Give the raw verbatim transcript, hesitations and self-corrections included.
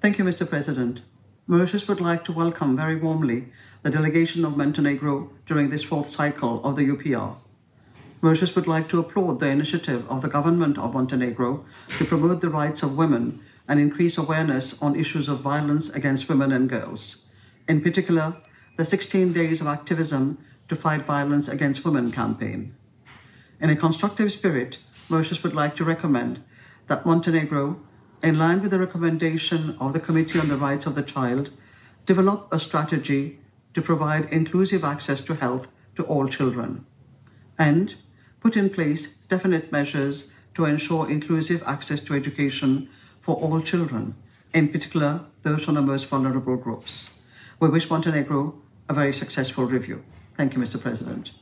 Thank you, Mister President. Mauritius would like to welcome very warmly the delegation of Montenegro during this fourth cycle of the U P R. Mauritius would like to applaud the initiative of the government of Montenegro to promote the rights of women and increase awareness on issues of violence against women and girls. In particular, the sixteen days of activism to fight violence against women campaign. In a constructive spirit, Mauritius would like to recommend that Montenegro, in line with the recommendation of the Committee on the Rights of the Child, develop a strategy to provide inclusive access to health to all children, and put in place definite measures to ensure inclusive access to education for all children, in particular those from the most vulnerable groups. We wish Montenegro a very successful review. Thank you, Mister President.